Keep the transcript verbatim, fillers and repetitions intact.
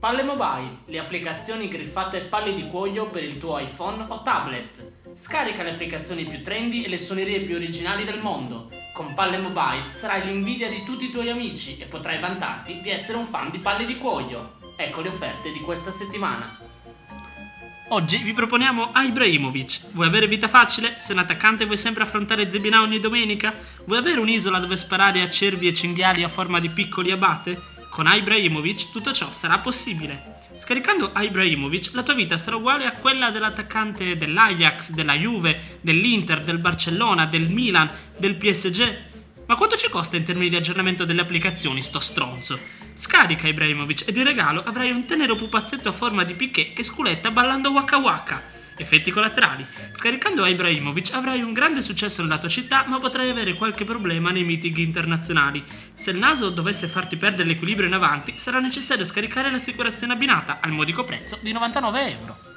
Palle Mobile, le applicazioni griffate palle di cuoio per il tuo iPhone o tablet. Scarica le applicazioni più trendy e le suonerie più originali del mondo. Con Palle Mobile sarai l'invidia di tutti i tuoi amici e potrai vantarti di essere un fan di palle di cuoio. Ecco le offerte di questa settimana. Oggi vi proponiamo Ibrahimovic. Vuoi avere vita facile? Sei un attaccante e vuoi sempre affrontare Zebina ogni domenica? Vuoi avere un'isola dove sparare a cervi e cinghiali a forma di piccoli abate? Con Ibrahimovic tutto ciò sarà possibile. Scaricando Ibrahimovic la tua vita sarà uguale a quella dell'attaccante dell'Ajax, della Juve, dell'Inter, del Barcellona, del Milan, del P S G. Ma quanto ci costa in termini di aggiornamento delle applicazioni sto stronzo? Scarica Ibrahimovic e di regalo avrai un tenero pupazzetto a forma di Piqué che sculetta ballando Waka Waka. Effetti collaterali. Scaricando Ibrahimovic avrai un grande successo nella tua città, ma potrai avere qualche problema nei meeting internazionali. Se il naso dovesse farti perdere l'equilibrio in avanti, sarà necessario scaricare l'assicurazione abbinata al modico prezzo di novantanove euro.